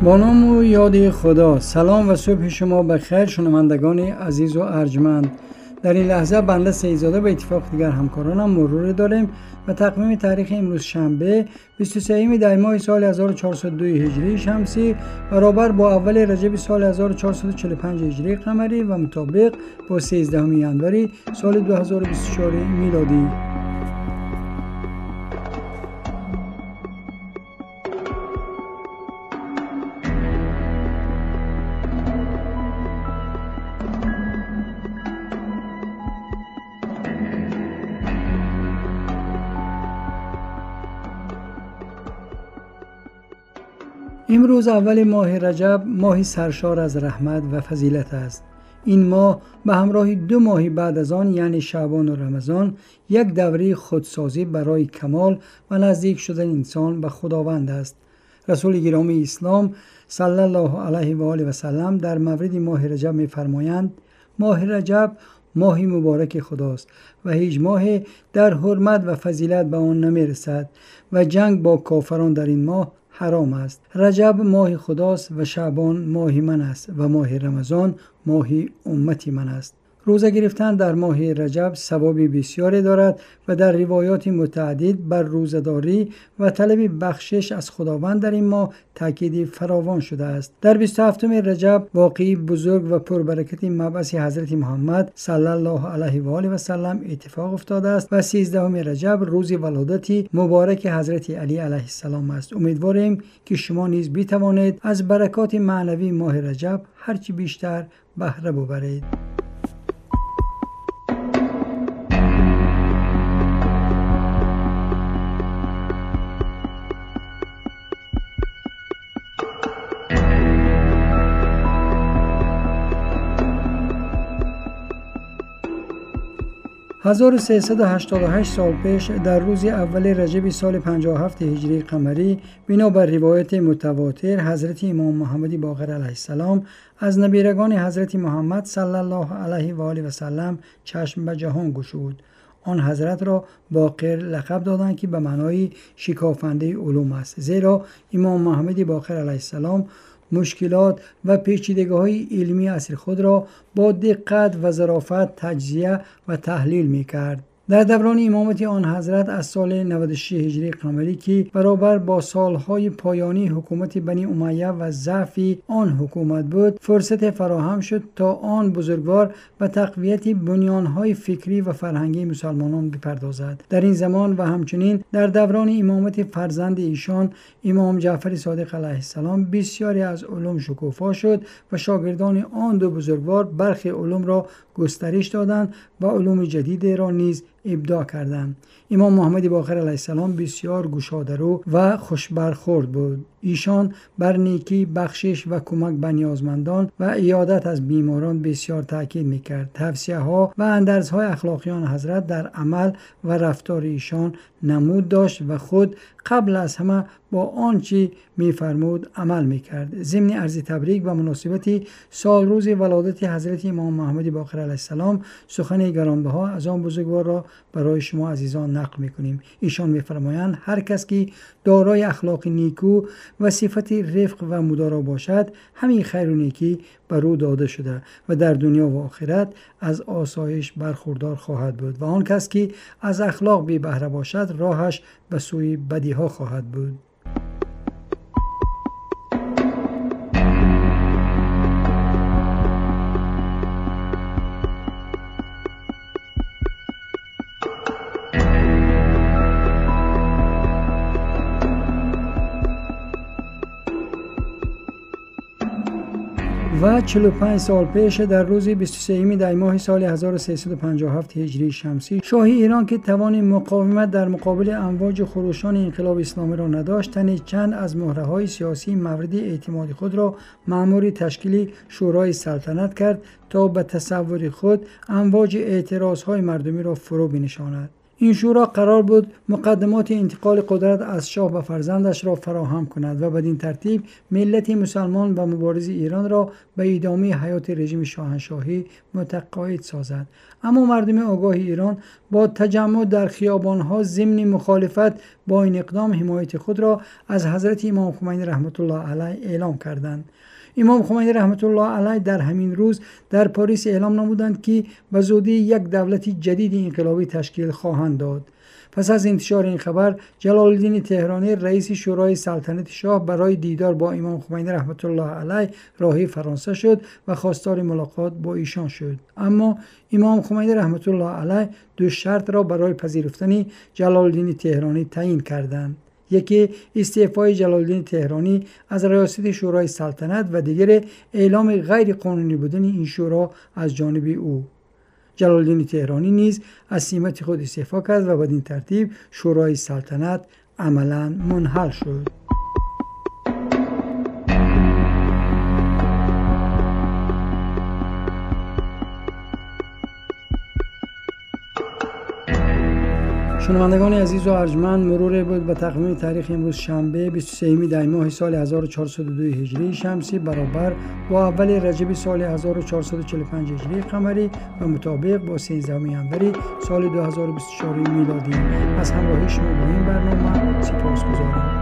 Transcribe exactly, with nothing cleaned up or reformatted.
با نام و یاد خدا. سلام و صبح شما بخیر شنوندگان عزیز و ارجمند. در این لحظه بنده سیدزاده به اتفاق دیگر همکارانم مرور داریم و تقویم تاریخ امروز شنبه بیست و سوم دی ماه سال هزار و چهارصد و دو هجری شمسی برابر با اول رجب سال هزار و چهارصد و چهل و پنج هجری قمری و مطابق با سیزدهم ژانویه سال دو هزار و بیست و چهار میلادی. امروز اول ماه رجب، ماهی سرشار از رحمت و فضیلت است. این ماه به همراه دو ماهی بعد از آن یعنی شعبان و رمضان یک دوره خودسازی برای کمال و نزدیک شدن انسان به خداوند است. رسول گرامی اسلام صلی الله علیه و آله و سلم در مورد ماه رجب می‌فرمایند: ماه رجب ماهی مبارک خداست و هیچ ماه در حرمت و فضیلت به آن نمی‌رسد و جنگ با کافران در این ماه حرام است. رجب ماه خداست و شعبان ماه من است و ماه رمضان ماه امتی من است. روزه گرفتن در ماه رجب ثواب بسیاری دارد و در روایات متعدد بر روزه‌داری و طلب بخشش از خداوند در این ماه تاکید فراوان شده است. در بیست و هفتم رجب واقعی بزرگ و پربرکت مبعث حضرت محمد صلی الله علیه و آله و سلم اتفاق افتاده است و سیزدهم رجب روز ولادت مبارک حضرت علی علیه السلام است. امیدواریم که شما نیز بتوانید از برکات معنوی ماه رجب هرچی بیشتر بهره ببرید. هزار و سیصد و هشتاد و هشت سال پیش در روز اول رجب سال پنجاه و هفت هجری قمری بنابر روایت متواتر حضرت امام محمد باقر علیه السلام از نبیرگان حضرت محمد صلی الله علیه و آله و سلم چشم به جهان گشود. آن حضرت را باقر لقب دادند که به معنای شکافنده علوم است، زیرا امام محمد باقر علیه السلام مشکلات و پیچیدگی‌های علمی عصر خود را با دقت و ظرافت تجزیه و تحلیل می‌کرد. در دوران امامت آن حضرت از سال نود و شش هجری قمری که برابر با سالهای پایانی حکومت بنی امیه و ضعف آن حکومت بود، فرصت فراهم شد تا آن بزرگوار به تقویت بنیانهای فکری و فرهنگی مسلمانان بپردازد. در این زمان و همچنین در دوران امامت فرزند ایشان امام جعفر صادق علیه السلام بسیاری از علوم شکوفا شد و شاگردان آن دو بزرگوار برخی علوم را گسترش دادند و علوم جدید را نیز ابداع کردند. امام محمد باقر علیه السلام بسیار گشاده‌رو و خوشبرخورد بود. ایشان بر نیکی، بخشش و کمک به نیازمندان و عیادت از بیماران بسیار تاکید می‌کرد. توصیه‌ها و اندرزهای اخلاقیان حضرت در عمل و رفتار ایشان نمود داشت و خود قبل از همه با آنچه می‌فرمود عمل می‌کرد. ضمن عرض تبریک و مناسبت سال روز ولادت حضرت امام محمد باقر علیه السلام سخن گرانبها از آن بزرگوار را برای شما عزیزان نقل می‌کنیم. ایشان می‌فرمایند هر کس که دارای اخلاق نیکو و صفت رفق و مدارا باشد، همین خیر و نیکی بر او داده شده و در دنیا و آخرت از آسایش برخوردار خواهد بود و آن کس که از اخلاق بی بهره باشد راهش به سوی بدیها خواهد بود. و چهل و پنج سال پیش در روز بیست و سوم دی ماه سال هزار و سیصد و پنجاه و هفت هجری شمسی شاه ایران که توان مقاومت در مقابل امواج خروشان انقلاب اسلامی را نداشت، تنی چند از مهره‌های سیاسی مورد اعتماد خود را مأمور تشکیل شورای سلطنت کرد تا به تصور خود امواج اعتراض‌های مردمی را فرو بنشاند. این شورا قرار بود مقدمات انتقال قدرت از شاه به فرزندش را فراهم کند و بدین ترتیب ملت مسلمان و مبارز ایران را به ادامه حیات رژیم شاهنشاهی متقاعد سازد. اما مردم آگاه ایران با تجمع در خیابانها ضمن مخالفت با این اقدام حمایت خود را از حضرت امام خمینی رحمت الله علیه اعلام کردند. امام خمینی رحمت الله علیه در همین روز در پاریس اعلام نمودند که به زودی یک دولت جدید انقلابی تشکیل خواهند داد. پس از انتشار این خبر، جلال الدین تهرانی رئیس شورای سلطنت شاه برای دیدار با امام خمینی رحمت الله علیه راهی فرانسه شد و خواستار ملاقات با ایشان شد. اما امام خمینی رحمت الله علیه دو شرط را برای پذیرفتن جلال الدین تهرانی تعیین کردند. یکی استعفای جلال الدین تهرانی از ریاست شورای سلطنت و دیگر اعلام غیر قانونی بودن این شورا از جانب او. جلال الدین تهرانی نیز از سمت خود استعفا کرد و بدین ترتیب شورای سلطنت عملاً منحل شد. شنوندگان عزیز و ارجمند، مرور بود به تقویم تاریخ امروز شنبه بیست و سوم دی ماه سال هزار و چهارصد و دو هجری شمسی برابر با اول رجب سال هزار و چهارصد و چهل و پنج هجری قمری و مطابق با سیزدهم انوری سال دو هزار و بیست و چهار میلادی. از همراهی شما با این برنامه سپاسگزارم.